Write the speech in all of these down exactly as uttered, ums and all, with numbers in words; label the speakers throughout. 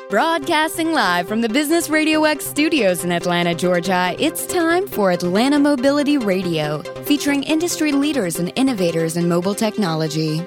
Speaker 1: Broadcasting live from the Business Radio X studios in Atlanta, Georgia, it's time for Atlanta Mobility Radio, featuring industry leaders and innovators in mobile technology.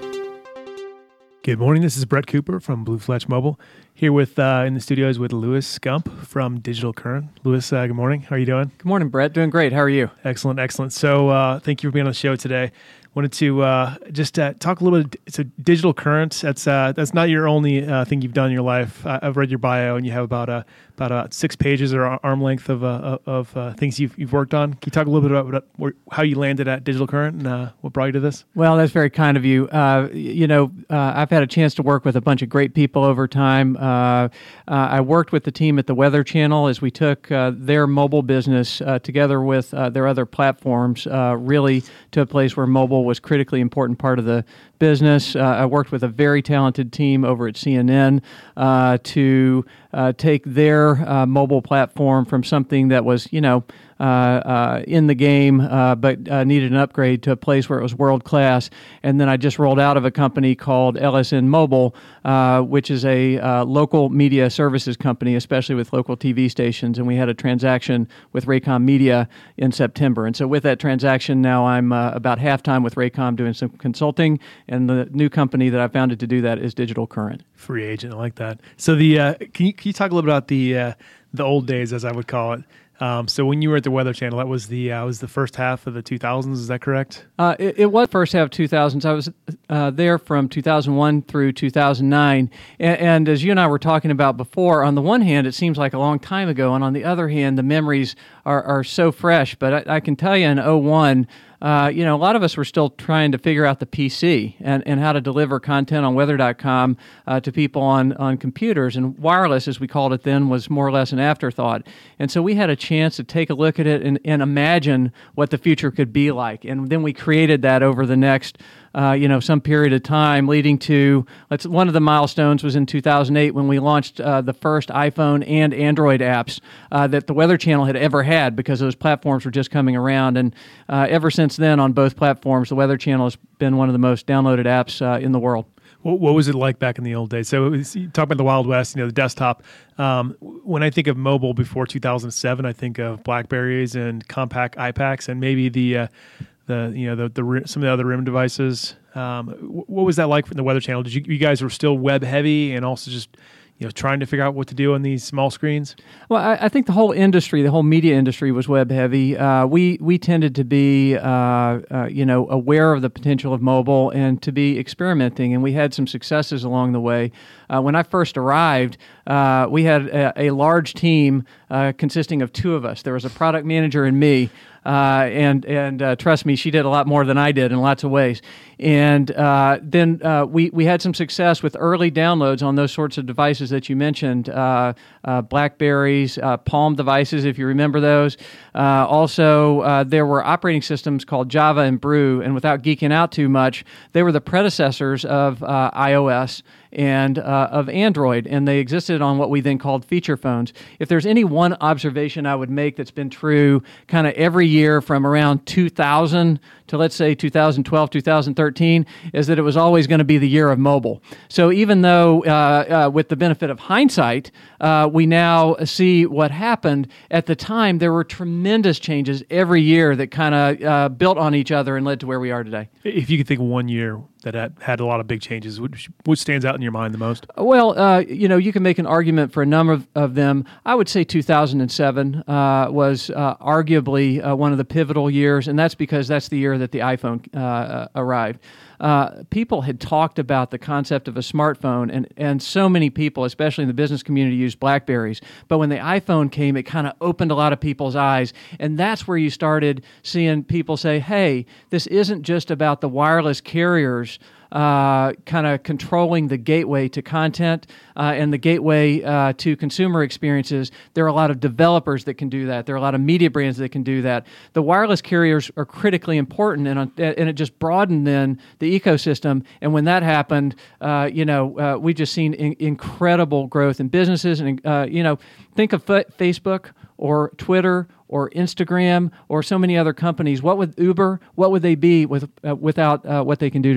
Speaker 2: Good morning. This is Brett Cooper from Blue Fletch Mobile, here with uh, in the studios with Louis Gump from Digital Current. Louis, uh, good morning. How are you doing?
Speaker 3: Good morning, Brett. Doing great. How are you?
Speaker 2: Excellent, excellent. So uh, thank you for being on the show today. Wanted to uh, just uh, talk a little bit. So Digital Current, that's uh, that's not your only uh, thing you've done in your life. I, I've read your bio, and you have about uh, about uh, six pages or arm length of uh, of uh, things you've you've worked on. Can you talk a little bit about what, how you landed at Digital Current and uh, what brought you to this?
Speaker 3: Well, that's very kind of you. Uh, you know, uh, I've had a chance to work with a bunch of great people over time. Uh, uh, I worked with the team at the Weather Channel as we took uh, their mobile business uh, together with uh, their other platforms, uh, really to a place where mobile was critically important part of the business. Uh, I worked with a very talented team over at C N N uh, to uh, take their uh, mobile platform from something that was, you know, uh, uh, in the game, uh, but uh, needed an upgrade to a place where it was world class. And then I just rolled out of a company called L S N Mobile, uh, which is a uh, local media services company, especially with local T V stations. And we had a transaction with Raycom Media in September. And so with that transaction, now I'm uh, about half-time with Raycom doing some consulting. And the new company that I founded to do that is Digital Current.
Speaker 2: Free agent, I like that. So the uh, can you can you talk a little bit about the uh, the old days, as I would call it? Um, so when you were at the Weather Channel, that was the uh, was the first half of the two thousands. Is that correct?
Speaker 3: Uh, it, it was first half of two thousands. I was uh, there from two thousand one through two thousand nine. And, and as you and I were talking about before, on the one hand, it seems like a long time ago, and on the other hand, the memories are, are so fresh. But I, I can tell you in oh one, Uh, you know, a lot of us were still trying to figure out the P C and, and how to deliver content on weather dot com uh, to people on, on computers. And wireless, as we called it then, was more or less an afterthought. And so we had a chance to take a look at it and, and imagine what the future could be like. And then we created that over the next Uh, you know, some period of time, leading to, let's, one of the milestones was in two thousand eight when we launched uh, the first iPhone and Android apps uh, that the Weather Channel had ever had, because those platforms were just coming around. And uh, ever since then, on both platforms, the Weather Channel has been one of the most downloaded apps uh, in the world.
Speaker 2: What, what was it like back in the old days? So it was, you talk about the Wild West, you know, the desktop. Um, when I think of mobile before two thousand seven, I think of BlackBerries and compact iPacs and maybe the uh, the you know the, the some of the other R I M devices. Um, what was that like from the Weather Channel? Did you you guys were still web heavy and also just you know trying to figure out what to do on these small screens?
Speaker 3: Well, I, I think the whole industry, the whole media industry, was web heavy. Uh, we we tended to be uh, uh, you know aware of the potential of mobile and to be experimenting, and we had some successes along the way. Uh, when I first arrived, uh, we had a, a large team uh, consisting of two of us. There was a product manager and me. Uh, and and uh, trust me, she did a lot more than I did in lots of ways. And uh, then uh, we, we had some success with early downloads on those sorts of devices that you mentioned, uh, uh, BlackBerries, uh, Palm devices, if you remember those. Uh, also, uh, there were operating systems called Java and Brew, and without geeking out too much, they were the predecessors of uh, iOS and uh, of Android, and they existed on what we then called feature phones. If there's any one observation I would make that's been true kind of every year from around two thousand to, let's say, two thousand twelve, two thousand thirteen, is that it was always going to be the year of mobile. So even though, uh, uh, with the benefit of hindsight, uh, we now see what happened, at the time there were tremendous changes every year that kind of uh, built on each other and led to where we are today.
Speaker 2: If you could think of one year that had, had a lot of big changes, which, which stands out in your mind the most?
Speaker 3: Well, uh, you know, you can make an argument for a number of, of them. I would say two thousand seven uh, was uh, arguably uh, one of the pivotal years, and that's because that's the year that the iPhone uh, arrived. Uh, people had talked about the concept of a smartphone, and, and so many people, especially in the business community, used BlackBerries. But when the iPhone came, it kind of opened a lot of people's eyes, and that's where you started seeing people say, hey, this isn't just about the wireless carriers uh, kind of controlling the gateway to content uh, and the gateway uh, to consumer experiences. There are a lot of developers that can do that. There are a lot of media brands that can do that. The wireless carriers are critically important, and, and it just broadened then the ecosystem. And when that happened, uh, you know, uh, we've just seen in, incredible growth in businesses. And, uh, you know, think of F- Facebook or Twitter or Instagram or so many other companies. What would Uber, what would they be with uh, without uh, what they can do today?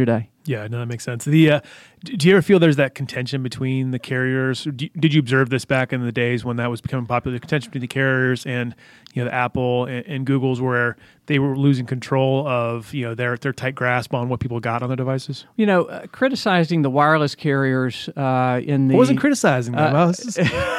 Speaker 2: Yeah, no, that makes sense. The uh, do you ever feel there's that contention between the carriers? Did you observe this back in the days when that was becoming popular? The contention between the carriers and you know the Apple and, and Google's, where they were losing control of you know their their tight grasp on what people got on their devices.
Speaker 3: You know, uh, criticizing the wireless carriers uh, in the
Speaker 2: I wasn't criticizing them.
Speaker 3: Uh,
Speaker 2: I was just...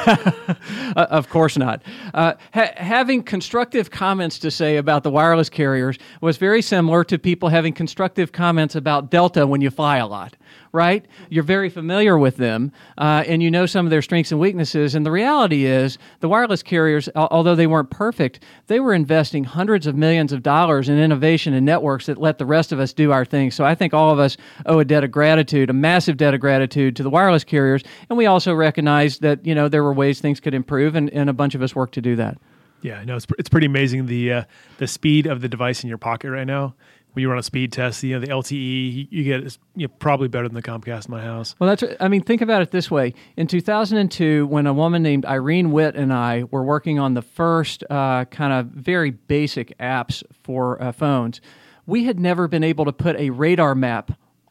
Speaker 3: uh, of course not. Uh, ha- having constructive comments to say about the wireless carriers was very similar to people having constructive comments about Delta when you fly a lot, right? You're very familiar with them, uh, and you know some of their strengths and weaknesses. And the reality is, the wireless carriers, al- although they weren't perfect, they were investing hundreds of millions of dollars in innovation and networks that let the rest of us do our thing. So I think all of us owe a debt of gratitude, a massive debt of gratitude to the wireless carriers. And we also recognize that, you know, there were ways things could improve, and, and a bunch of us worked to do that.
Speaker 2: Yeah, no, it's it's pretty amazing the uh, the speed of the device in your pocket right now. When you run a speed test, you know the L T E you get is you know, probably better than the Comcast in my house.
Speaker 3: Well, that's. I mean, think about it this way: in two thousand two, when a woman named Irene Witt and I were working on the first uh, kind of very basic apps for uh, phones, we had never been able to put a radar map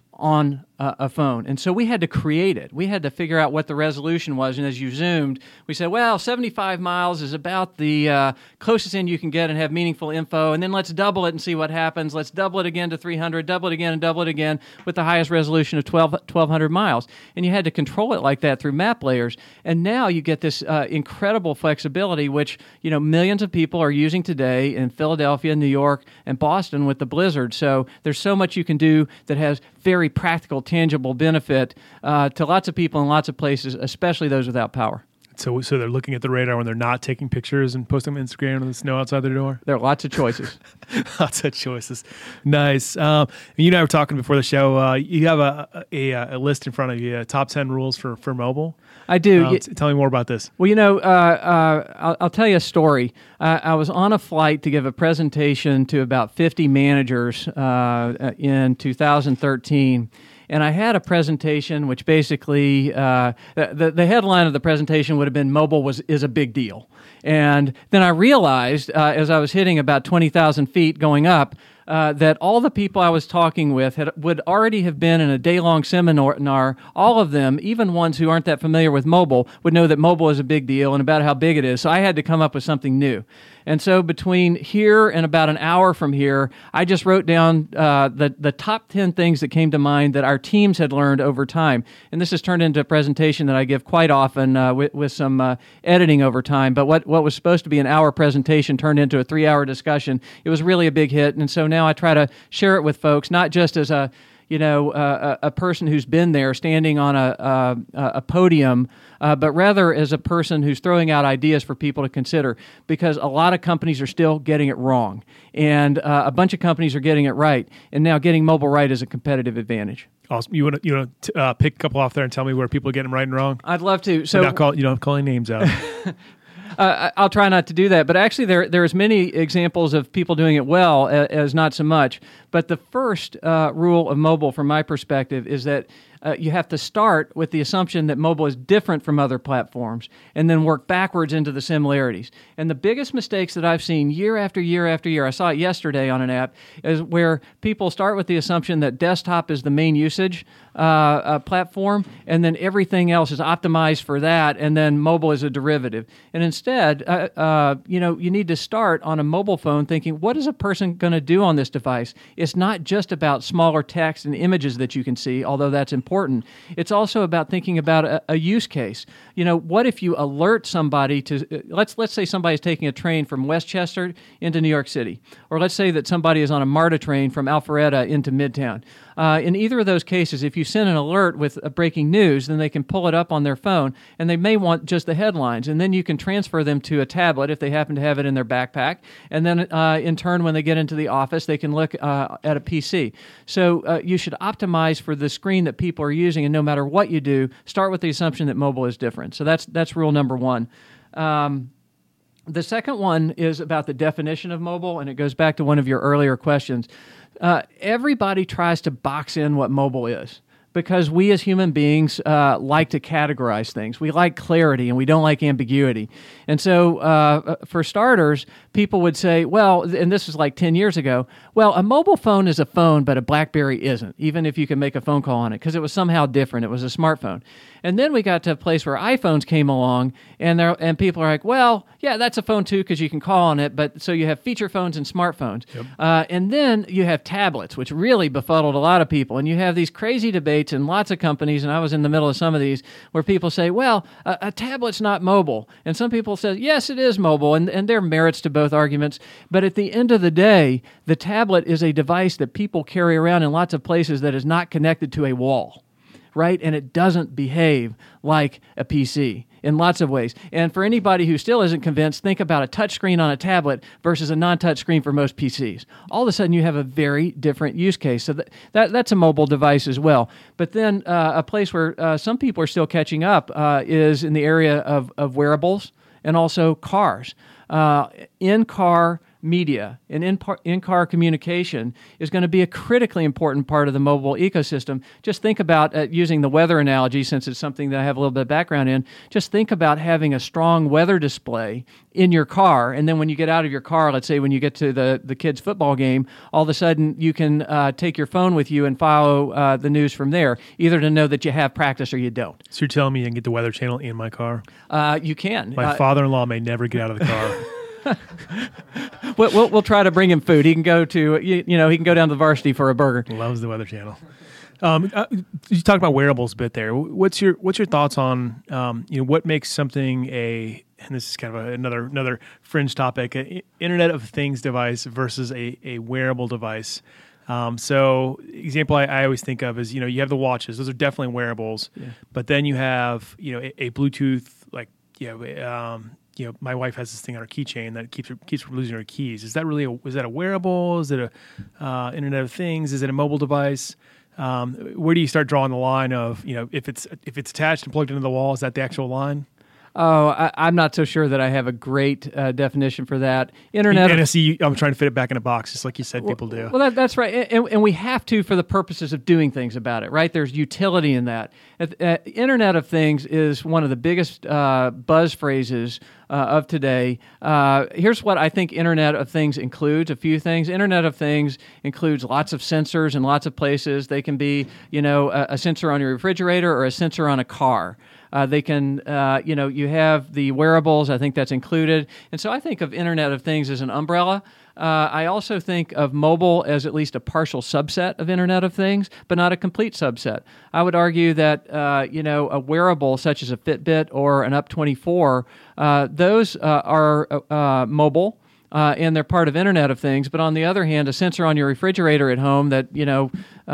Speaker 3: on uh, a phone. And so we had to create it. We had to figure out what the resolution was. And as you zoomed, we said, well, seventy-five miles is about the uh, closest in you can get and have meaningful info. And then let's double it and see what happens. Let's double it again to three hundred, double it again and double it again with the highest resolution of twelve, twelve hundred miles. And you had to control it like that through map layers. And now you get this uh, incredible flexibility, which, you know, millions of people are using today in Philadelphia, New York, and Boston with the blizzard. So there's so much you can do that has very practical, tangible benefit uh, to lots of people in lots of places, especially those without power.
Speaker 2: So, so they're looking at the radar when they're not taking pictures and posting them on Instagram in the snow outside their door?
Speaker 3: There are lots of choices.
Speaker 2: Lots of choices. Nice. Um, you and I were talking before the show. Uh, you have a, a, a list in front of you, uh, top ten rules for, for mobile.
Speaker 3: I do.
Speaker 2: Um,
Speaker 3: y-
Speaker 2: tell me more about this.
Speaker 3: Well, you know, uh, uh, I'll, I'll tell you a story. Uh, I was on a flight to give a presentation to about fifty managers uh, in two thousand thirteen. And I had a presentation which basically, uh, the, the headline of the presentation would have been mobile was is a big deal. And then I realized uh, as I was hitting about twenty thousand feet going up, Uh, that all the people I was talking with had, would already have been in a day-long seminar. All of them, even ones who aren't that familiar with mobile, would know that mobile is a big deal and about how big it is. So I had to come up with something new. And so between here and about an hour from here, I just wrote down uh, the, the top ten things that came to mind that our teams had learned over time. And this has turned into a presentation that I give quite often uh, with, with some uh, editing over time. But what, what was supposed to be an hour presentation turned into a three-hour discussion. It was really a big hit. And so now Now I try to share it with folks, not just as a, you know, uh, a, a person who's been there standing on a a, a podium, uh, but rather as a person who's throwing out ideas for people to consider. Because a lot of companies are still getting it wrong, and uh, a bunch of companies are getting it right. And now getting mobile right is a competitive advantage.
Speaker 2: Awesome. You want to you know t- uh, pick a couple off there and tell me where people are getting right and wrong?
Speaker 3: I'd love to. So
Speaker 2: not call you don't call any names out.
Speaker 3: Uh, I'll try not to do that, but actually there there's many examples of people doing it well as, as not so much. But the first uh, rule of mobile, from my perspective, is that uh, you have to start with the assumption that mobile is different from other platforms and then work backwards into the similarities. And the biggest mistakes that I've seen year after year after year, I saw it yesterday on an app, is where people start with the assumption that desktop is the main usage uh, uh, platform, and then everything else is optimized for that, and then mobile is a derivative. And instead, uh, uh, you know, you need to start on a mobile phone thinking, what is a person going to do on this device? It's not just about smaller text and images that you can see, although that's important. It's also about thinking about a, a use case. You know, what if you alert somebody to, uh, let's let's say somebody's taking a train from Westchester into New York City, or let's say that somebody is on a MARTA train from Alpharetta into Midtown. Uh, in either of those cases, if you send an alert with a breaking news, then they can pull it up on their phone, and they may want just the headlines, and then you can transfer them to a tablet if they happen to have it in their backpack, and then uh, in turn, when they get into the office, they can look uh, at a P C. So uh, you should optimize for the screen that people are using, and no matter what you do, start with the assumption that mobile is different. So that's that's rule number one. Um, the second one is about the definition of mobile, and it goes back to one of your earlier questions. Uh, everybody tries to box in what mobile is, because we as human beings uh, like to categorize things. We like clarity and we don't like ambiguity. And so uh, for starters, people would say, well, and this was like ten years ago, well, a mobile phone is a phone, but a BlackBerry isn't, even if you can make a phone call on it, because it was somehow different. It was a smartphone. And then we got to a place where iPhones came along, and there, and people are like, well, yeah, that's a phone too, because you can call on it, but so you have feature phones and smartphones. Yep. Uh, and then you have tablets, which really befuddled a lot of people. And you have these crazy debates in lots of companies, and I was in the middle of some of these, where people say, well, a, a tablet's not mobile. And some people say, yes, it is mobile, and, and there are merits to both arguments. But at the end of the day, the tablet is a device that people carry around in lots of places that is not connected to a wall, right? And it doesn't behave like a P C in lots of ways. And for anybody who still isn't convinced, think about a touchscreen on a tablet versus a non-touch screen for most P Cs. All of a sudden, you have a very different use case. So that, that that's a mobile device as well. But then uh, a place where uh, some people are still catching up uh, is in the area of, of wearables and also cars. Uh, in-car media and in par- in-car communication is going to be a critically important part of the mobile ecosystem. Just think about, uh, using the weather analogy, since it's something that I have a little bit of background in, just think about having a strong weather display in your car, and then when you get out of your car, let's say when you get to the, the kids' football game, all of a sudden you can uh, take your phone with you and follow uh, the news from there, either to know that you have practice or you don't.
Speaker 2: So you're telling me you can get the Weather Channel in my car?
Speaker 3: Uh, you can.
Speaker 2: My
Speaker 3: uh,
Speaker 2: father-in-law may never get out of the car.
Speaker 3: we'll, we'll, we'll try to bring him food. He can go to, you, you know, he can go down to the Varsity for a burger.
Speaker 2: Loves the Weather Channel. Um, uh, you talked about wearables a bit there. What's your what's your thoughts on um, you know, what makes something a, and this is kind of a, another another fringe topic, a Internet of Things device versus a, a wearable device. Um, so example I, I always think of is, you know, you have the watches; those are definitely wearables. Yeah. But then you have, you know, a, a Bluetooth, like, you know, um, you know, my wife has this thing on her keychain that keeps her, keeps from losing her keys. Is that really a, is that a wearable? Is it a uh, Internet of Things? Is it a mobile device? Um, where do you start drawing the line of, you know, if it's if it's attached and plugged into the wall, is that the actual line?
Speaker 3: Oh, I, I'm not so sure that I have a great uh, definition for that. Internet.
Speaker 2: And I see, I'm trying to fit it back in a box, just like you said, people do.
Speaker 3: Well, that, that's right, and, and we have to for the purposes of doing things about it, right? There's utility in that. Uh, Internet of Things is one of the biggest uh, buzz phrases uh, of today. Uh, here's what I think Internet of Things includes: a few things. Internet of Things includes lots of sensors in lots of places. They can be, you know, a, a sensor on your refrigerator or a sensor on a car. Uh, they can, uh, you know, you have the wearables. I think that's included. And so I think of Internet of Things as an umbrella. Uh, I also think of mobile as at least a partial subset of Internet of Things, but not a complete subset. I would argue that, uh, you know, a wearable such as a Fitbit or an Up twenty-four, uh, those uh, are uh, mobile. Uh, and they're part of Internet of Things. But on the other hand, a sensor on your refrigerator at home that, you know, uh,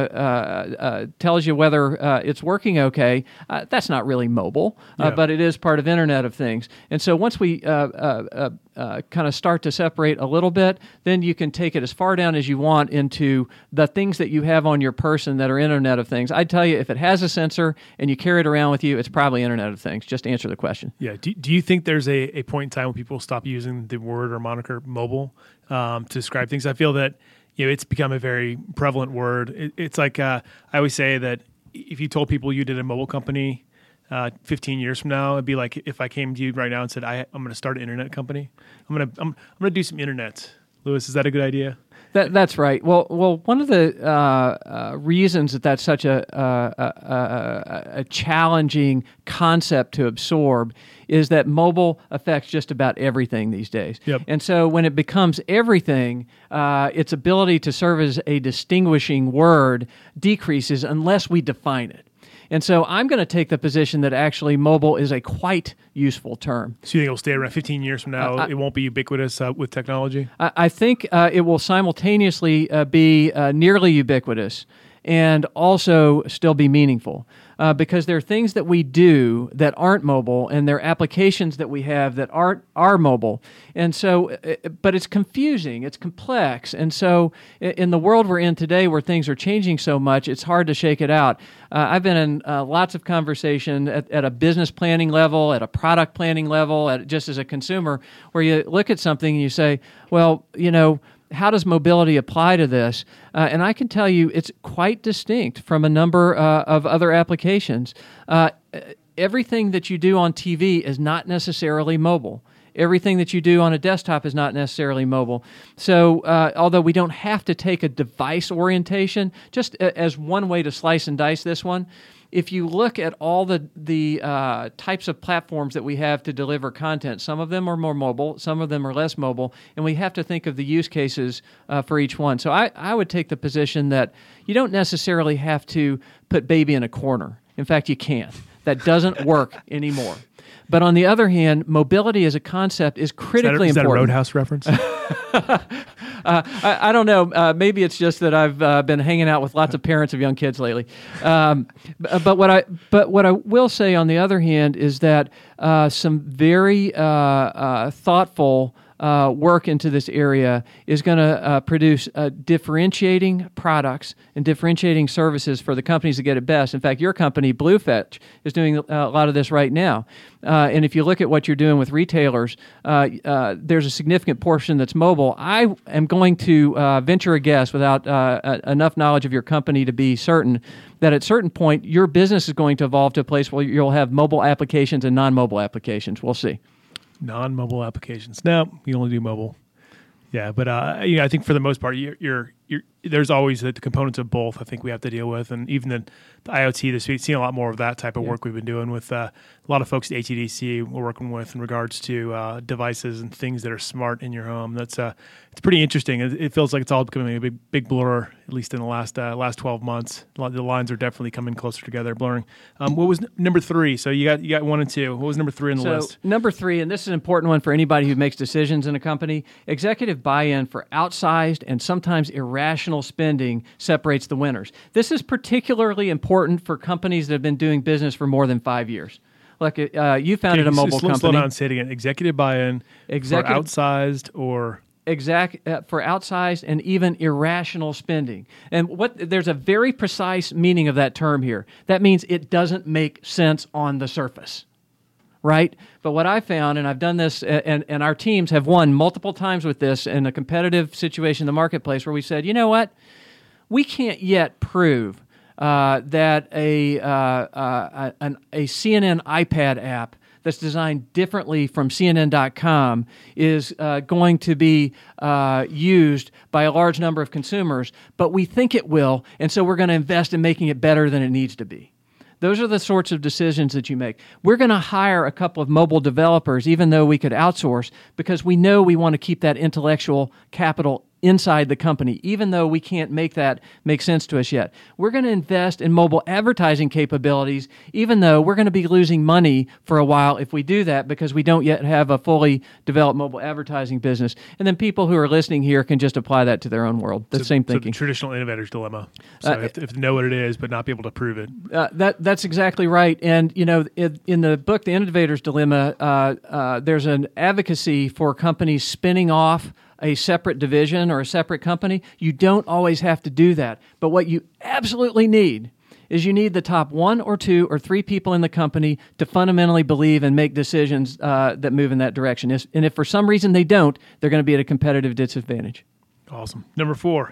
Speaker 3: uh, uh, tells you whether uh, it's working okay, uh, that's not really mobile, uh, yeah. but it is part of Internet of Things. And so once we uh, uh, uh, uh, kind of start to separate a little bit, then you can take it as far down as you want into the things that you have on your person that are Internet of Things. I'd tell you, if it has a sensor and you carry it around with you, it's probably Internet of Things. Just answer the question.
Speaker 2: Yeah. Do, do you think there's a, a point in time when people stop using the word or moniker mobile um, to describe things? I feel that, you know, it's become a very prevalent word. It, it's like uh, I always say that if you told people you did a mobile company uh, fifteen years from now, it'd be like if I came to you right now and said, I, I'm going to start an internet company. I'm going to I'm, I'm going to do some internet. Lewis, is that a good idea?
Speaker 3: That, that's right. Well, well, one of the uh, uh, reasons that that's such a, uh, a, a, a challenging concept to absorb is that mobile affects just about everything these days.
Speaker 2: Yep.
Speaker 3: And so when it becomes everything, uh, its ability to serve as a distinguishing word decreases unless we define it. And so I'm going to take the position that actually mobile is a quite useful term.
Speaker 2: So you think it will stay around fifteen years from now? Uh, I, it won't be ubiquitous uh, with technology?
Speaker 3: I, I think uh, it will simultaneously uh, be uh, nearly ubiquitous and also still be meaningful. Uh, because there are things that we do that aren't mobile, and there are applications that we have that aren't are mobile. And so, uh, but it's confusing, it's complex. And so in the world we're in today where things are changing so much, it's hard to shake it out. Uh, I've been in uh, lots of conversation at, at a business planning level, at a product planning level, at just as a consumer, where you look at something and you say, well, you know, how does mobility apply to this? Uh, and I can tell you it's quite distinct from a number uh, of other applications. Uh, everything that you do on T V is not necessarily mobile. Everything that you do on a desktop is not necessarily mobile. So uh, although we don't have to take a device orientation, just a, as one way to slice and dice this one, if you look at all the, the uh, types of platforms that we have to deliver content, some of them are more mobile, some of them are less mobile, and we have to think of the use cases uh, for each one. So I, I would take the position that you don't necessarily have to put baby in a corner. In fact, you can't. That doesn't work anymore. But on the other hand, mobility as a concept is critically
Speaker 2: is that a,
Speaker 3: important.
Speaker 2: Is that a Roadhouse reference?
Speaker 3: uh, I, I don't know. Uh, maybe it's just that I've uh, been hanging out with lots of parents of young kids lately. Um, but what I but what I will say on the other hand is that uh, some very uh, uh, thoughtful Uh, work into this area is going to uh, produce uh, differentiating products and differentiating services for the companies that get it best. In fact, your company, Bluefetch, is doing uh, a lot of this right now. Uh, and if you look at what you're doing with retailers, uh, uh, there's a significant portion that's mobile. I am going to uh, venture a guess without uh, a- enough knowledge of your company to be certain that at a certain point, your business is going to evolve to a place where you'll have mobile applications and non-mobile applications. We'll see.
Speaker 2: Non-mobile applications. No, you only do mobile. Yeah, but uh, you know, I think for the most part, you're, you're, you're there's always the components of both. I think we have to deal with, and even the, the IoT. This we've seen a lot more of that type of
Speaker 3: yeah.
Speaker 2: work we've been doing with uh, a lot of folks at A T D C. We're working with in regards to uh, devices and things that are smart in your home. That's uh, it's pretty interesting. It, it feels like it's all becoming a big, big blur, at least in the last uh, last twelve months. The lines are definitely coming closer together, blurring. Um, what was n- number three? So you got you got one and two. What was number three on the
Speaker 3: so
Speaker 2: list?
Speaker 3: Number three, and this is an important one for anybody who makes decisions in a company, executive buy-in for outsized and sometimes irrational spending separates the winners. This is particularly important for companies that have been doing business for more than five years. Like uh, you founded
Speaker 2: Okay,
Speaker 3: a mobile
Speaker 2: slow,
Speaker 3: company.
Speaker 2: Slow down, say it again. Executive buy-in
Speaker 3: Executive,
Speaker 2: for outsized or...
Speaker 3: Exact uh, for outsized and even irrational spending. And what there's a very precise meaning of that term here. That means it doesn't make sense on the surface. Right? But what I found, and I've done this, and, and our teams have won multiple times with this in a competitive situation in the marketplace where we said, you know what? We can't yet prove uh, that a, uh, uh, an, a C N N iPad app that's designed differently from C N N dot com is uh, going to be uh, used by a large number of consumers, but we think it will, and so we're going to invest in making it better than it needs to be. Those are the sorts of decisions that you make. We're going to hire a couple of mobile developers, even though we could outsource, because we know we want to keep that intellectual capital inside the company, even though we can't make that make sense to us yet. We're going to invest in mobile advertising capabilities, even though we're going to be losing money for a while if we do that because we don't yet have a fully developed mobile advertising business. And then people who are listening here can just apply that to their own world. The
Speaker 2: so,
Speaker 3: same
Speaker 2: so
Speaker 3: thinking.
Speaker 2: the traditional innovator's dilemma. So
Speaker 3: Uh,
Speaker 2: if, if to know what it is, but not be able to prove it.
Speaker 3: Uh, that that's exactly right. And you know, in, in the book, The Innovator's Dilemma, uh, uh, there's an advocacy for companies spinning off a separate division or a separate company. You don't always have to do that. But what you absolutely need is you need the top one or two or three people in the company to fundamentally believe and make decisions uh, that move in that direction. And if for some reason they don't, they're going to be at a competitive disadvantage.
Speaker 2: Awesome. Number four.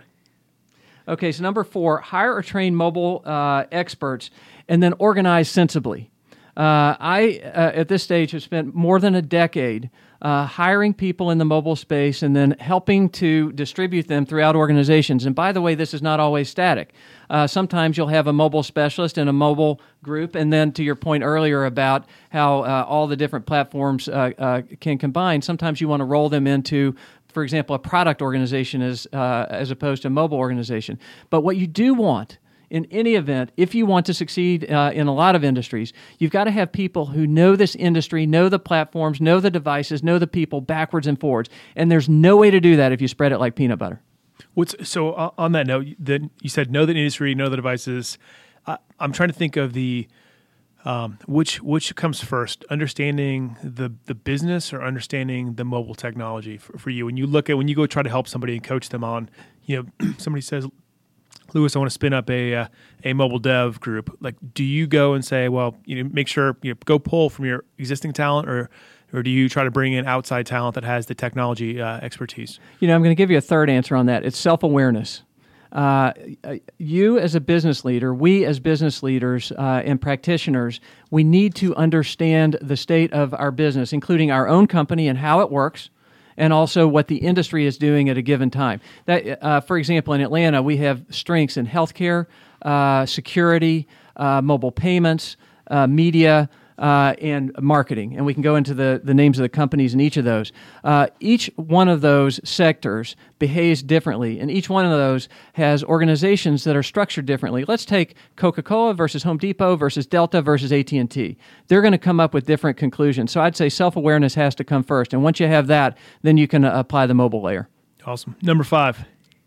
Speaker 3: Okay, so number four, hire or train mobile uh, experts and then organize sensibly. Uh, I, uh, at this stage, have spent more than a decade uh, hiring people in the mobile space and then helping to distribute them throughout organizations. And by the way, this is not always static. Uh, sometimes you'll have a mobile specialist in a mobile group, and then to your point earlier about how uh, all the different platforms uh, uh, can combine, sometimes you want to roll them into, for example, a product organization as, uh, as opposed to a mobile organization. But what you do want in any event, if you want to succeed uh, in a lot of industries, you've got to have people who know this industry, know the platforms, know the devices, know the people backwards and forwards. And there's no way to do that if you spread it like peanut butter.
Speaker 2: What's so uh, on that note? That you said know the industry, know the devices. Uh, I'm trying to think of the um, which which comes first, understanding the the business or understanding the mobile technology for, for you. When you look at when you go try to help somebody and coach them on, you know, somebody says, Lewis, I want to spin up a uh, a mobile dev group. Like, do you go and say, well, you know, make sure you know, go pull from your existing talent, or or do you try to bring in outside talent that has the technology uh, expertise?
Speaker 3: You know, I'm going to give you a third answer on that. It's self-awareness. Uh, you as a business leader, we as business leaders uh, and practitioners, we need to understand the state of our business, including our own company and how it works, and also what the industry is doing at a given time. That, uh, for example, in Atlanta, we have strengths in healthcare, uh, security, uh, mobile payments, uh, media, Uh, and marketing, and we can go into the, the names of the companies in each of those. Uh, each one of those sectors behaves differently, and each one of those has organizations that are structured differently. Let's take Coca-Cola versus Home Depot versus Delta versus A T and T. They're going to come up with different conclusions. So I'd say self-awareness has to come first, and once you have that, then you can uh, apply the mobile layer.
Speaker 2: Awesome. Number five.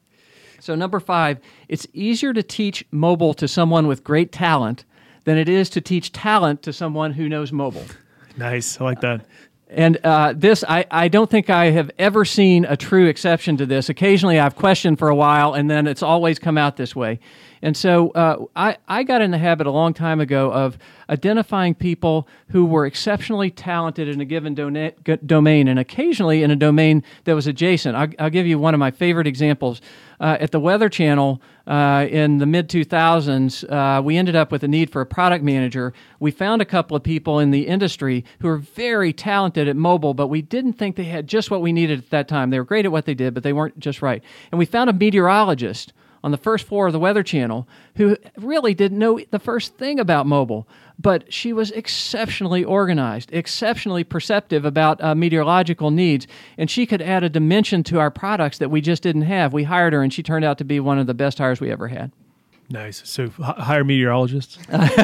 Speaker 3: So number five, it's easier to teach mobile to someone with great talent than it is to teach talent to someone who knows mobile.
Speaker 2: Nice. I like that.
Speaker 3: And uh, this, I, I don't think I have ever seen a true exception to this. Occasionally I've questioned for a while, and then it's always come out this way. And so uh, I, I got in the habit a long time ago of identifying people who were exceptionally talented in a given dona- g- domain, and occasionally in a domain that was adjacent. I'll, I'll give you one of my favorite examples. Uh, at the Weather Channel uh, in the mid two thousands, uh, we ended up with a need for a product manager. We found a couple of people in the industry who were very talented at mobile, but we didn't think they had just what we needed at that time. They were great at what they did, but they weren't just right. And we found a meteorologist on the first floor of the Weather Channel who really didn't know the first thing about mobile, but she was exceptionally organized, exceptionally perceptive about uh, meteorological needs, and she could add a dimension to our products that we just didn't have. We hired her, and she turned out to be one of the best hires we ever had.
Speaker 2: Nice. So h- hire meteorologists?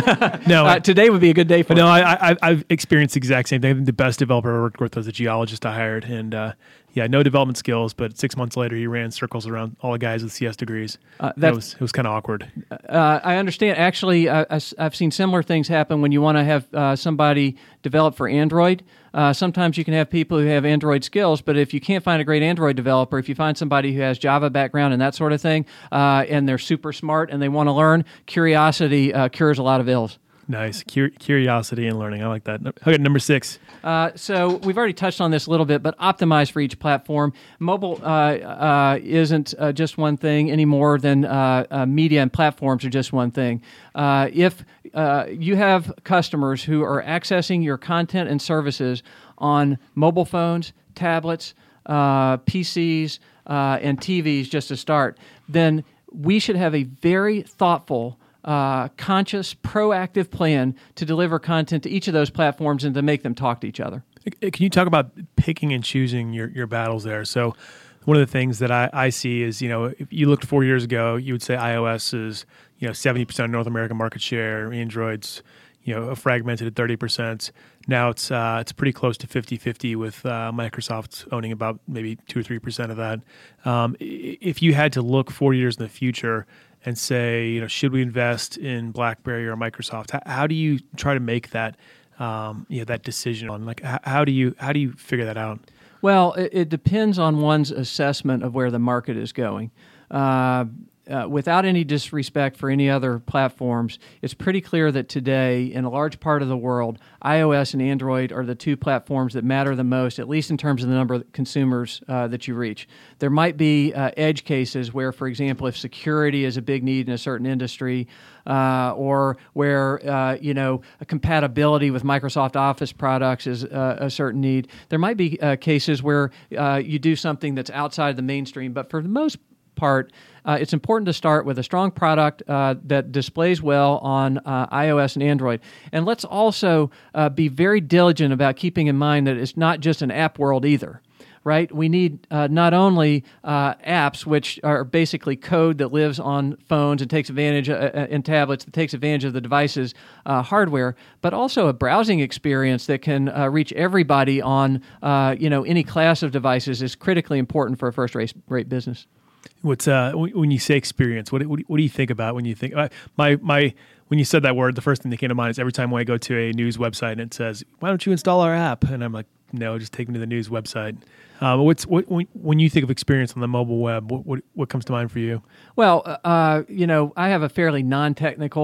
Speaker 2: no,
Speaker 3: uh, today would be a good day for
Speaker 2: No,
Speaker 3: it.
Speaker 2: I, I, I've experienced the exact same thing. I think the best developer I worked with was a geologist I hired, and uh, yeah, no development skills, but six months later he ran circles around all the guys with C S degrees. Uh, that was it was kind of awkward.
Speaker 3: Uh, I understand. Actually, uh, I've seen similar things happen when you want to have uh, somebody develop for Android. Uh, sometimes you can have people who have Android skills, but if you can't find a great Android developer, if you find somebody who has Java background and that sort of thing, uh, and they're super smart and they want to learn, curiosity uh, cures a lot of ills.
Speaker 2: Nice. Cur- curiosity and learning. I like that. Okay, number six.
Speaker 3: Uh, so we've already touched on this a little bit, but optimize for each platform. Mobile uh, uh, isn't uh, just one thing any more than uh, uh, media and platforms are just one thing. Uh, if uh, you have customers who are accessing your content and services on mobile phones, tablets, uh, P Cs, uh, and T Vs just to start, then we should have a very thoughtful Uh, conscious, proactive plan to deliver content to each of those platforms and to make them talk to each other.
Speaker 2: Can you talk about picking and choosing your, your battles there? So one of the things that I, I see is, you know, if you looked four years ago, you would say iOS is, you know, seventy percent of North American market share, Android's, you know, a fragmented at thirty percent. Now it's uh, it's pretty close to fifty-fifty with uh, Microsoft owning about maybe two or three percent of that. Um, if you had to look four years in the future and say, you know, should we invest in BlackBerry or Microsoft? How, how do you try to make that, um, you know, that decision on like how, how do you how do you figure that out?
Speaker 3: Well, it, it depends on one's assessment of where the market is going. Uh, uh, without any disrespect for any other platforms, it's pretty clear that today, in a large part of the world, iOS and Android are the two platforms that matter the most, at least in terms of the number of consumers uh, that you reach. There might be uh, edge cases where, for example, if security is a big need in a certain industry, uh, or where uh, you know a compatibility with Microsoft Office products is uh, a certain need, there might be uh, cases where uh, you do something that's outside the mainstream. But for the most part, uh, it's important to start with a strong product uh, that displays well on uh, iOS and Android. And let's also uh, be very diligent about keeping in mind that it's not just an app world either, right? We need uh, not only uh, apps, which are basically code that lives on phones and takes advantage uh, in tablets, that takes advantage of the device's uh, hardware, but also a browsing experience that can uh, reach everybody on uh, you know any class of devices is critically important for a first-rate business.
Speaker 2: What's uh when you say experience? What what what do you think about when you think uh, my my when you said that word? The first thing that came to mind is every time when I go to a news website and it says, "Why don't you install our app?" and I'm like, "No, just take me to the news website." Um, what's what when, when you think of experience on the mobile web? What what, what comes to mind for you?
Speaker 3: Well, uh, you know, I have a fairly non-technical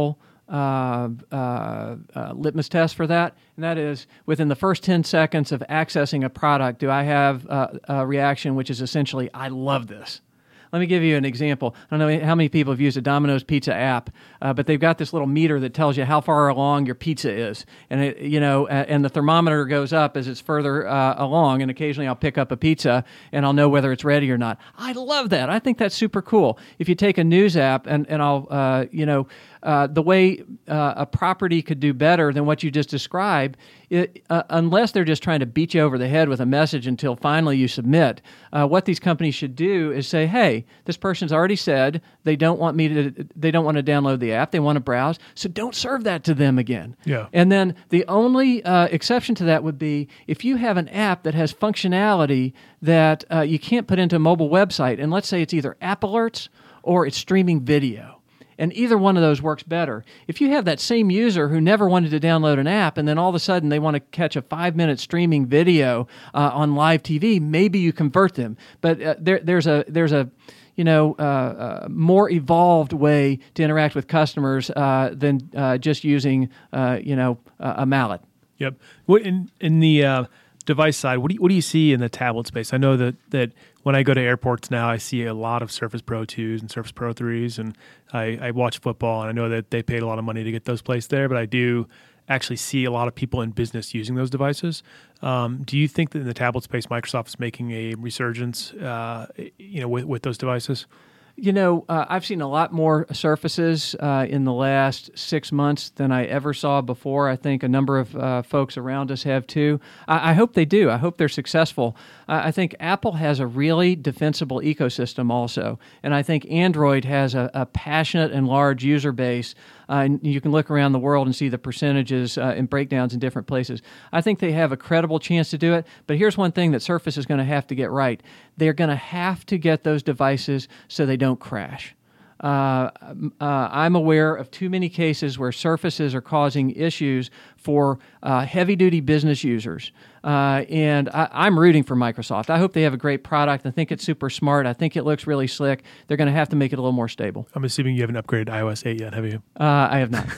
Speaker 3: uh, uh, uh, litmus test for that, and that is within the first ten seconds of accessing a product, do I have uh, a reaction which is essentially, I love this? Let me give you an example. I don't know how many people have used a Domino's Pizza app, uh, but they've got this little meter that tells you how far along your pizza is, and it, you know, uh, and the thermometer goes up as it's further uh, along. And occasionally, I'll pick up a pizza, and I'll know whether it's ready or not. I love that. I think that's super cool. If you take a news app, and and I'll, uh, you know. Uh, the way uh, a property could do better than what you just described, it, uh, unless they're just trying to beat you over the head with a message until finally you submit, uh, what these companies should do is say, hey, this person's already said they don't want me to, they don't want to download the app, they want to browse, so don't serve that to them again.
Speaker 2: Yeah.
Speaker 3: And then the only uh, exception to that would be if you have an app that has functionality that uh, you can't put into a mobile website, and let's say it's either app alerts or it's streaming video. And either one of those works better. If you have that same user who never wanted to download an app, and then all of a sudden they want to catch a five-minute streaming video uh, on live T V, maybe you convert them. But uh, there, there's a there's a you know uh, uh, more evolved way to interact with customers uh, than uh, just using uh, you know uh, a mallet.
Speaker 2: Yep. What in in the uh, device side, what do you, what do you see in the tablet space? I know that that. When I go to airports now, I see a lot of Surface Pro twos and Surface Pro threes, and I, I watch football, and I know that they paid a lot of money to get those placed there, but I do actually see a lot of people in business using those devices. Um, do you think that in the tablet space, Microsoft is making a resurgence, uh, you know, with, with those devices?
Speaker 3: You know, uh, I've seen a lot more Surfaces uh, in the last six months than I ever saw before. I think a number of uh, folks around us have too. I, I hope they do. I hope they're successful. Uh, I think Apple has a really defensible ecosystem also, and I think Android has a, a passionate and large user base. Uh, and you can look around the world and see the percentages uh, and breakdowns in different places. I think they have a credible chance to do it, but here's one thing that Surface is going to have to get right. They're going to have to get those devices so they don't crash. Uh, uh, I'm aware of too many cases where Surfaces are causing issues for uh, heavy-duty business users, uh, and I, I'm rooting for Microsoft. I hope they have a great product. I think it's super smart. I think it looks really slick. They're going to have to make it a little more stable.
Speaker 2: I'm assuming you haven't upgraded i O S eight yet, have you?
Speaker 3: Uh, I have not.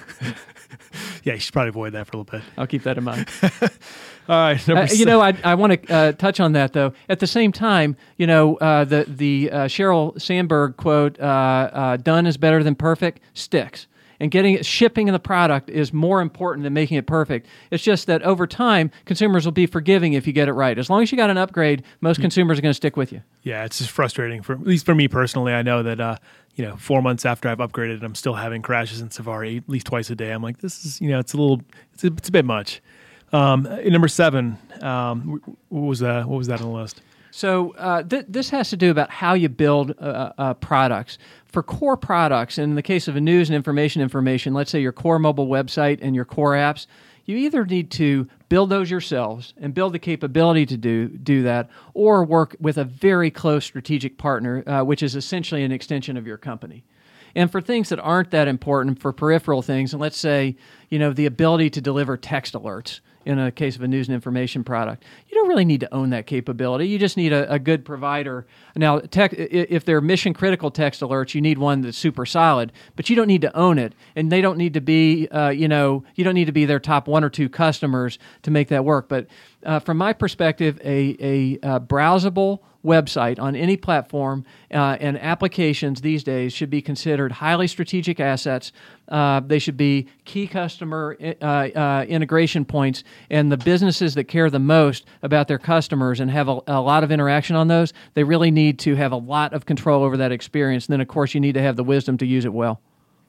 Speaker 2: Yeah, you should probably avoid that for a little bit.
Speaker 3: I'll keep that in mind.
Speaker 2: All right. Number
Speaker 3: Uh, you know, I, I want to uh, touch on that, though. At the same time, you know, uh, the, the uh, Sheryl Sandberg quote, uh, uh, done is better than perfect, sticks. And getting shipping the product is more important than making it perfect. It's just that over time, consumers will be forgiving if you get it right. As long as you got an upgrade, most consumers are going to stick with you.
Speaker 2: Yeah, it's just frustrating. For at least for me personally, I know that uh, you know, four months after I've upgraded, I'm still having crashes in Safari at least twice a day. I'm like, this is, you know, it's a little, it's a, it's a bit much. Um, number seven, um, what was that? What was that on the list?
Speaker 3: So uh, th- this has to do about how you build uh, uh, products. For core products, in the case of a news and information information, let's say your core mobile website and your core apps, you either need to build those yourselves and build the capability to do do that, or work with a very close strategic partner, uh, which is essentially an extension of your company. And for things that aren't that important, for peripheral things, and let's say, you know, the ability to deliver text alerts in a case of a news and information product, you don't really need to own that capability. You just need a, a good provider. Now, tech, if they're mission-critical text alerts, you need one that's super solid, but you don't need to own it, and they don't need to be, uh, you know, you don't need to be their top one or two customers to make that work. But uh, from my perspective, a, a, a browsable website on any platform uh, and applications these days should be considered highly strategic assets. Uh, they should be key customer uh, uh, integration points, and the businesses that care the most about their customers and have a, a lot of interaction on those, they really need to have a lot of control over that experience. And then, of course, you need to have the wisdom to use it well.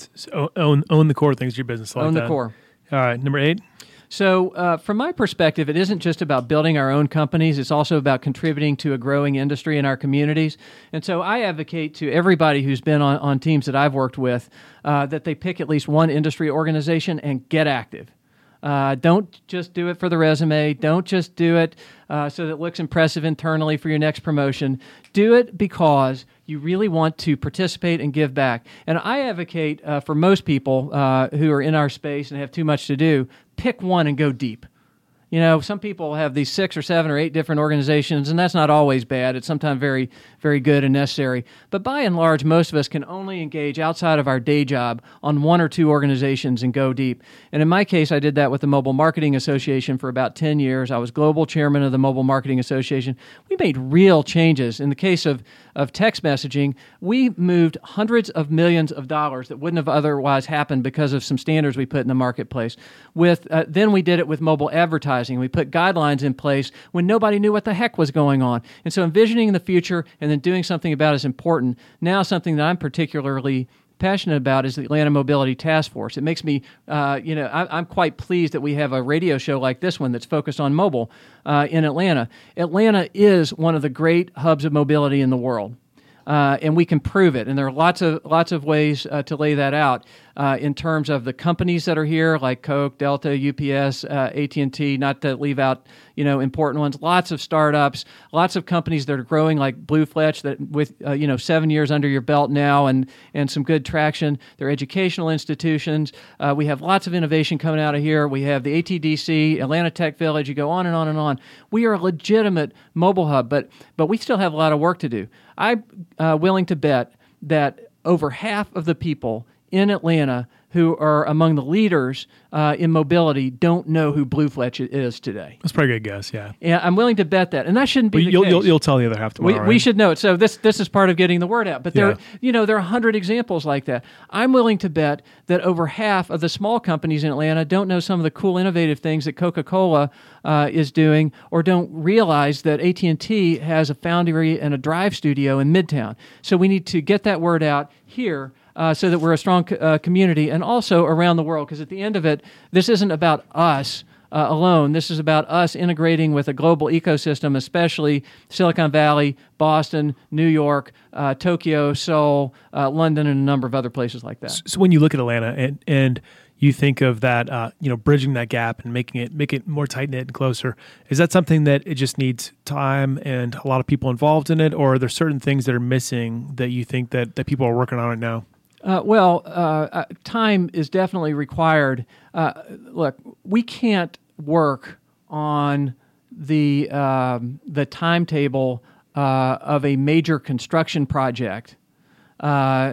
Speaker 2: So own own the core things of your business. Like
Speaker 3: own the
Speaker 2: that.
Speaker 3: core.
Speaker 2: All right, number eight.
Speaker 3: So uh, from my perspective, it isn't just about building our own companies. It's also about contributing to a growing industry in our communities. And so I advocate to everybody who's been on, on teams that I've worked with uh, that they pick at least one industry organization and get active. Uh, don't just do it for the resume. Don't just do it uh, so that it looks impressive internally for your next promotion. Do it because you really want to participate and give back. And I advocate uh, for most people uh, who are in our space and have too much to do, pick one and go deep. You know, some people have these six or seven or eight different organizations, and that's not always bad. It's sometimes very, very good and necessary. But by and large, most of us can only engage outside of our day job on one or two organizations and go deep. And in my case, I did that with the Mobile Marketing Association for about ten years. I was global chairman of the Mobile Marketing Association. We made real changes. In the case of, of text messaging, we moved hundreds of millions of dollars that wouldn't have otherwise happened because of some standards we put in the marketplace. With uh, then we did it with mobile advertising. We put guidelines in place when nobody knew what the heck was going on. And so envisioning the future and then doing something about it is important. Now something that I'm particularly passionate about is the Atlanta Mobility Task Force. It makes me, uh, you know, I, I'm quite pleased that we have a radio show like this one that's focused on mobile uh, in Atlanta. Atlanta is one of the great hubs of mobility in the world. Uh, and we can prove it. And there are lots of lots of ways uh, to lay that out uh, in terms of the companies that are here, like Coke, Delta, U P S, uh, A T and T, not to leave out, you know, important ones. Lots of startups, lots of companies that are growing, like Blue Fletch, that with, uh, you know, seven years under your belt now and, and some good traction. They're educational institutions. Uh, we have lots of innovation coming out of here. We have the A T D C, Atlanta Tech Village. You go on and on and on. We are a legitimate mobile hub, but but we still have a lot of work to do. I'm uh, willing to bet that over half of the people in Atlanta who are among the leaders uh, in mobility don't know who Blue Fletch is today.
Speaker 2: That's a pretty good guess, yeah.
Speaker 3: Yeah, I'm willing to bet that, and that shouldn't be
Speaker 2: well,
Speaker 3: the
Speaker 2: you'll,
Speaker 3: case.
Speaker 2: You'll, you'll tell the other half tomorrow,
Speaker 3: We,
Speaker 2: right?
Speaker 3: we should know it. So this this is part of getting the word out. But there,
Speaker 2: Yeah.
Speaker 3: you know, there are a hundred examples like that. I'm willing to bet that over half of the small companies in Atlanta don't know some of the cool, innovative things that Coca-Cola uh, is doing, or don't realize that A T and T has a foundry and a drive studio in Midtown. So we need to get that word out here. Uh, so that we're a strong co- uh, community, and also around the world, because at the end of it, this isn't about us uh, alone. This is about us integrating with a global ecosystem, especially Silicon Valley, Boston, New York, uh, Tokyo, Seoul, uh, London, and a number of other places like that.
Speaker 2: So when you look at Atlanta and and you think of that, uh, you know, bridging that gap and making it make it more tight knit and closer, is that something that it just needs time and a lot of people involved in it, or are there certain things that are missing that you think that that people are working on it now?
Speaker 3: Uh, well, uh, uh, time is definitely required. Uh, look, we can't work on the um, the timetable uh, of a major construction project uh,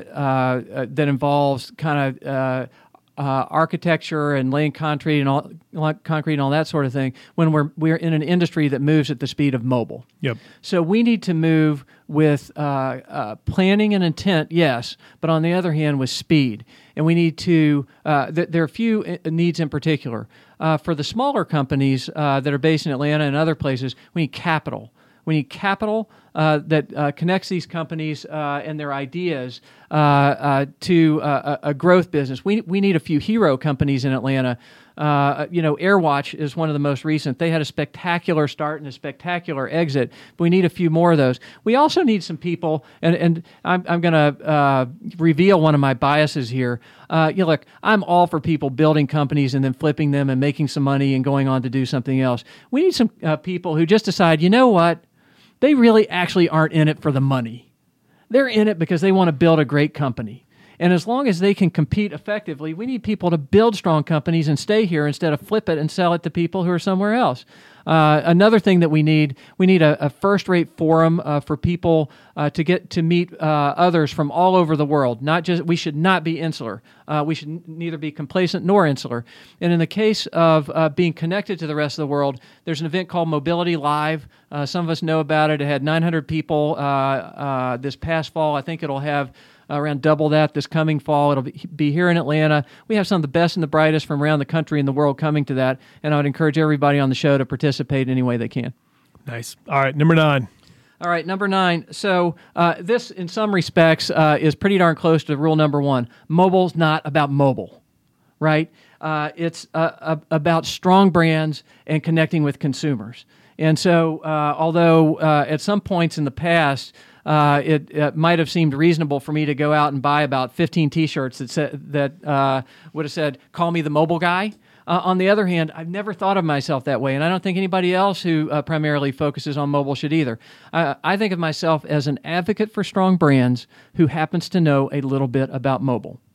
Speaker 3: uh, that involves kind of uh, uh, architecture and laying concrete and all concrete and all that sort of thing when we're we're in an industry that moves at the speed of mobile.
Speaker 2: Yep.
Speaker 3: So we need to move with uh, uh, planning and intent, yes, but on the other hand, with speed. And we need to, uh, th- there are a few needs in particular. Uh, for the smaller companies uh, that are based in Atlanta and other places, we need capital. We need capital uh, that uh, connects these companies uh, and their ideas uh, uh, to uh, a growth business. We we need a few hero companies in Atlanta. Uh, you know, AirWatch is one of the most recent. They had a spectacular start and a spectacular exit, but we need a few more of those. We also need some people, and, and I'm, I'm going to uh, reveal one of my biases here. Uh, you know, look, I'm all for people building companies and then flipping them and making some money and going on to do something else. We need some uh, people who just decide, you know what, they really actually aren't in it for the money. They're in it because they want to build a great company. And as long as they can compete effectively, we need people to build strong companies and stay here instead of flip it and sell it to people who are somewhere else. Uh, another thing that we need, we need a, a first-rate forum uh, for people uh, to get to meet uh, others from all over the world. Not just, we should not be insular. Uh, we should n- neither be complacent nor insular. And in the case of uh, being connected to the rest of the world, there's an event called Mobility Live. Uh, some of us know about it. It had nine hundred people uh, uh, this past fall. I think it'll have around double that this coming fall. It'll be here in Atlanta. We have some of the best and the brightest from around the country and the world coming to that, and I would encourage everybody on the show to participate any way they can.
Speaker 2: Nice. All right, number nine.
Speaker 3: All right, number nine. So uh, this, in some respects, uh, is pretty darn close to rule number one. Mobile's not about mobile, right? Uh, it's uh, uh, about strong brands and connecting with consumers. And so, uh, although uh, at some points in the past, Uh, it, it might have seemed reasonable for me to go out and buy about fifteen T-shirts that said, that uh, would have said, "Call me the mobile guy." Uh, on the other hand, I've never thought of myself that way, and I don't think anybody else who uh, primarily focuses on mobile should either. Uh, I think of myself as an advocate for strong brands who happens to know a little bit about mobile.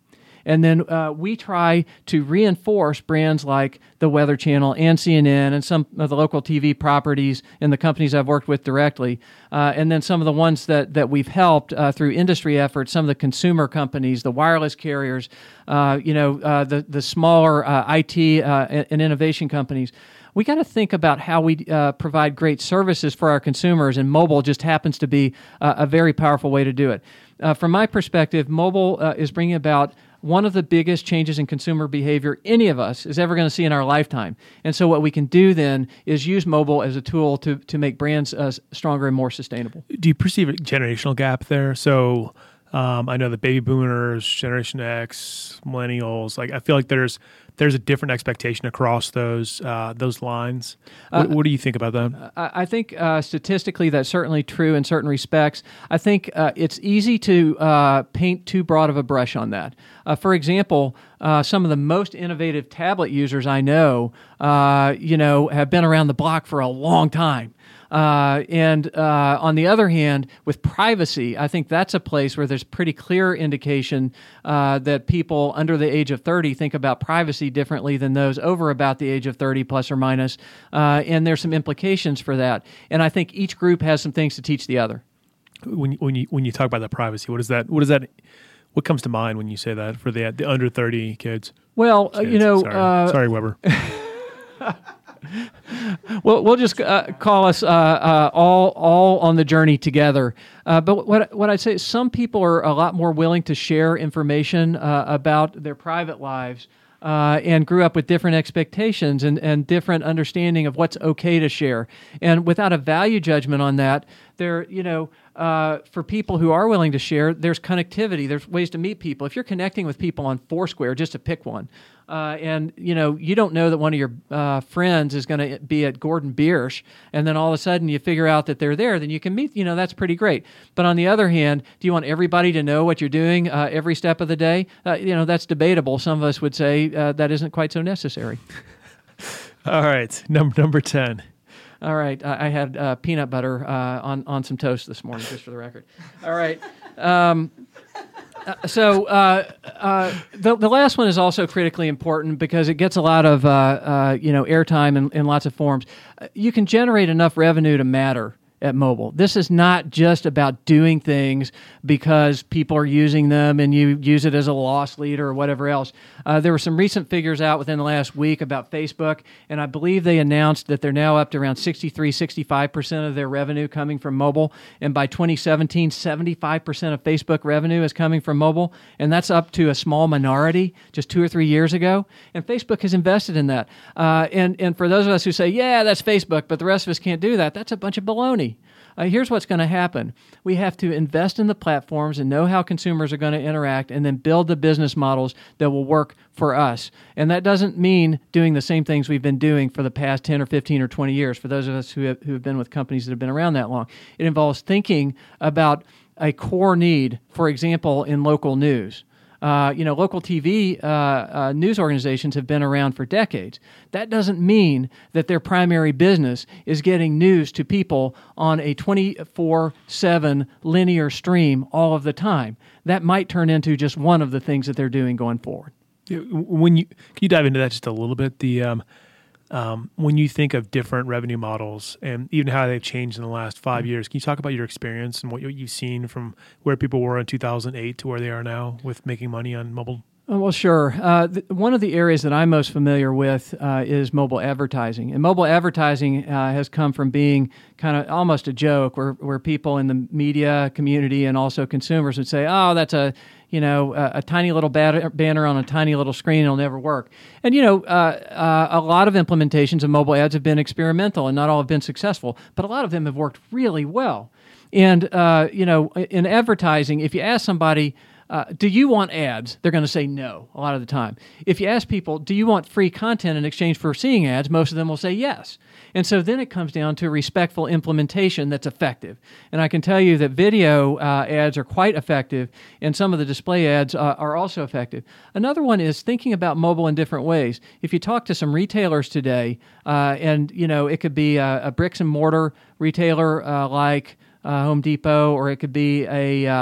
Speaker 3: And then uh, we try to reinforce brands like the Weather Channel and C N N and some of the local T V properties and the companies I've worked with directly. Uh, and then some of the ones that, that we've helped uh, through industry efforts, some of the consumer companies, the wireless carriers, uh, you know, uh, the, the smaller uh, I T uh, and, and innovation companies. We got to think about how we uh, provide great services for our consumers, and mobile just happens to be uh, a very powerful way to do it. Uh, from my perspective, mobile uh, is bringing about one of the biggest changes in consumer behavior any of us is ever going to see in our lifetime. And so what we can do then is use mobile as a tool to, to make brands uh, stronger and more sustainable.
Speaker 2: Do you perceive a generational gap there? So um, I know the baby boomers, Generation X, millennials, like I feel like there's there's a different expectation across those uh, those lines. What, uh, what do you think about that?
Speaker 3: I think uh, statistically that's certainly true in certain respects. I think uh, it's easy to uh, paint too broad of a brush on that. Uh, for example, uh, some of the most innovative tablet users I know, uh, you know, have been around the block for a long time. Uh, and uh, on the other hand, with privacy, I think that's a place where there's pretty clear indication uh, that people under the age of thirty think about privacy differently than those over about the age of thirty, plus or minus. Uh, and there's some implications for that. And I think each group has some things to teach the other.
Speaker 2: When when you when you talk about that privacy, what is that? What is that? What comes to mind when you say that for the the under thirty kids?
Speaker 3: Well, kids, uh, you know,
Speaker 2: sorry,
Speaker 3: uh,
Speaker 2: sorry Weber.
Speaker 3: Well, we'll just uh, call us uh, uh, all all on the journey together. Uh, but what what I'd say is some people are a lot more willing to share information uh, about their private lives uh, and grew up with different expectations and, and different understanding of what's okay to share. And without a value judgment on that, there, you know, uh, for people who are willing to share, there's connectivity. There's ways to meet people. If you're connecting with people on Foursquare, just to pick one, Uh, and, you know, you don't know that one of your uh, friends is going to be at Gordon Biersch, and then all of a sudden you figure out that they're there, then you can meet, you know, that's pretty great. But on the other hand, do you want everybody to know what you're doing uh, every step of the day? Uh, you know, that's debatable. Some of us would say uh, that isn't quite so necessary.
Speaker 2: All right, number number ten.
Speaker 3: All right, I, I had uh, peanut butter uh, on, on some toast this morning, just for the record. All right. Um, Uh, so uh, uh, the the last one is also critically important because it gets a lot of uh, uh, you know airtime in, in lots of forms. Uh, you can generate enough revenue to matter at mobile. This is not just about doing things because people are using them and you use it as a loss leader or whatever else. Uh, there were some recent figures out within the last week about Facebook, and I believe they announced that they're now up to around sixty-three, sixty-five percent of their revenue coming from mobile. And by twenty seventeen, seventy-five percent of Facebook revenue is coming from mobile, and that's up to a small minority just two or three years ago. And Facebook has invested in that. Uh, and, and for those of us who say, yeah, that's Facebook, but the rest of us can't do that, that's a bunch of baloney. Uh, here's what's going to happen. We have to invest in the platforms and know how consumers are going to interact and then build the business models that will work for us. And that doesn't mean doing the same things we've been doing for the past ten or fifteen or twenty years, for those of us who have, who have been with companies that have been around that long. It involves thinking about a core need, for example, in local news. Uh, you know, local T V uh, uh, news organizations have been around for decades. That doesn't mean that their primary business is getting news to people on a twenty-four seven linear stream all of the time. That might turn into just one of the things that they're doing going forward.
Speaker 2: When you can you dive into that just a little bit? The um, um, when you think of different revenue models and even how they've changed in the last five years, can you talk about your experience and what you've seen from where people were in two thousand eight to where they are now with making money on mobile?
Speaker 3: Oh, well, sure. Uh, th- one of the areas that I'm most familiar with uh, is mobile advertising. And mobile advertising uh, has come from being kind of almost a joke where, where people in the media community and also consumers would say, oh, that's a, you know, a, a tiny little bat- banner on a tiny little screen, it'll never work. And, you know, uh, uh, a lot of implementations of mobile ads have been experimental and not all have been successful, but a lot of them have worked really well. And, uh, you know, in advertising, if you ask somebody, Uh, do you want ads? They're going to say no a lot of the time. If you ask people, do you want free content in exchange for seeing ads? Most of them will say yes. And so then it comes down to respectful implementation that's effective. And I can tell you that video uh, ads are quite effective, and some of the display ads uh, are also effective. Another one is thinking about mobile in different ways. If you talk to some retailers today, uh, and you know it could be a, a bricks and mortar retailer uh, like uh, Home Depot, or it could be a um,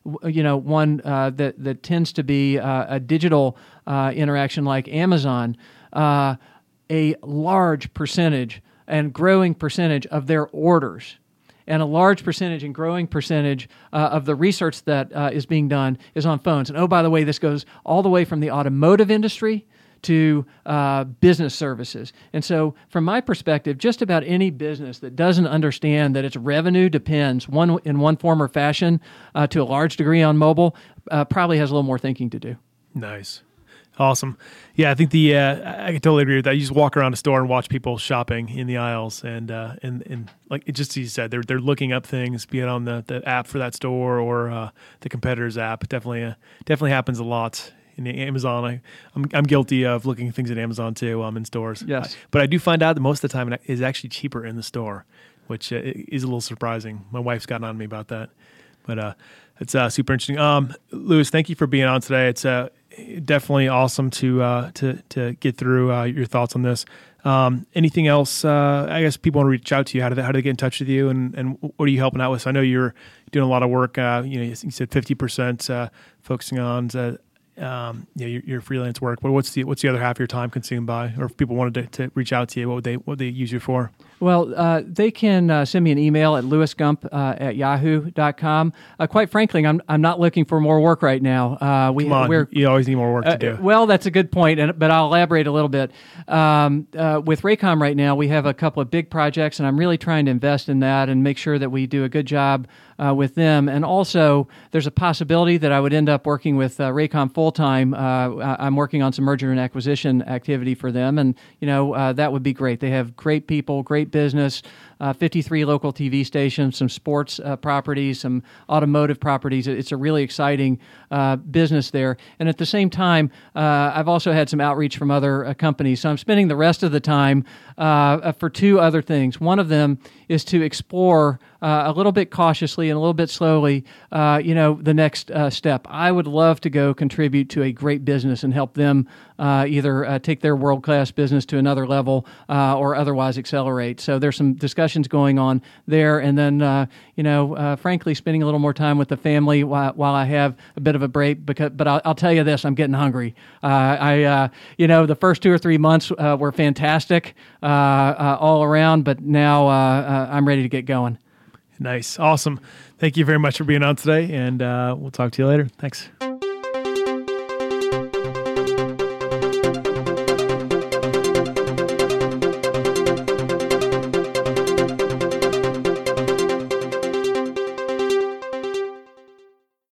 Speaker 3: w- you know, one uh, that that tends to be uh, a digital uh, interaction like Amazon, uh, a large percentage and growing percentage of their orders and a large percentage and growing percentage uh, of the research that uh, is being done is on phones. And oh, by the way, this goes all the way from the automotive industry to uh, business services. And so from my perspective, just about any business that doesn't understand that its revenue depends one in one form or fashion uh, to a large degree on mobile uh, probably has a little more thinking to do.
Speaker 2: Nice. Awesome. Yeah, I think the uh, I can totally agree with that. You just walk around a store and watch people shopping in the aisles, and uh, and and like it just as you said, they're they're looking up things, be it on the, the app for that store or uh, the competitor's app. It definitely uh, definitely happens a lot in Amazon. I, I'm I'm guilty of looking at things at Amazon too. Um, in stores.
Speaker 3: Yes,
Speaker 2: I, but I do find out that most of the time it is actually cheaper in the store, which uh, is a little surprising. My wife's gotten on me about that, but uh, it's uh, super interesting. Um, Louis, thank you for being on today. It's uh. Definitely awesome to uh, to to get through uh, your thoughts on this. Um, anything else? Uh, I guess people want to reach out to you. How do they, how do they get in touch with you? And, and what are you helping out with? So I know you're doing a lot of work. Uh, you know, you said fifty percent uh, focusing on uh, um, you know, your, your freelance work. But what's the what's the other half of your time consumed by? Or if people wanted to, to reach out to you, what would they what would they use you for?
Speaker 3: Well, uh, they can uh, send me an email at louis gump uh, at yahoo dot com. Uh, quite frankly, I'm I'm not looking for more work right now. Uh, we,
Speaker 2: Come on,
Speaker 3: we're,
Speaker 2: you always need more work
Speaker 3: uh,
Speaker 2: to do.
Speaker 3: Well, that's a good point, and, but I'll elaborate a little bit. Um, uh, with Raycom right now, we have a couple of big projects, and I'm really trying to invest in that and make sure that we do a good job uh, with them. And also, there's a possibility that I would end up working with uh, Raycom full-time. Uh, I'm working on some merger and acquisition activity for them, and you know uh, that would be great. They have great people, great business, uh, fifty-three local T V stations, some sports uh, properties, some automotive properties. It's a really exciting uh, business there. And at the same time, uh, I've also had some outreach from other uh, companies. So I'm spending the rest of the time uh, for two other things. One of them is to explore uh, a little bit cautiously and a little bit slowly, uh, you know, the next uh, step. I would love to go contribute to a great business and help them uh, either uh, take their world-class business to another level uh, or otherwise accelerate. So there's some discussions going on there. And then, uh, you know, uh, frankly, spending a little more time with the family while, while I have a bit of a break. Because, but I'll, I'll tell you this, I'm getting hungry. Uh, I, uh, you know, the first two or three months uh, were fantastic uh, uh, all around, but now uh, uh, I'm ready to get going.
Speaker 2: Nice. Awesome. Thank you very much for being on today, and uh, we'll talk to you later. Thanks.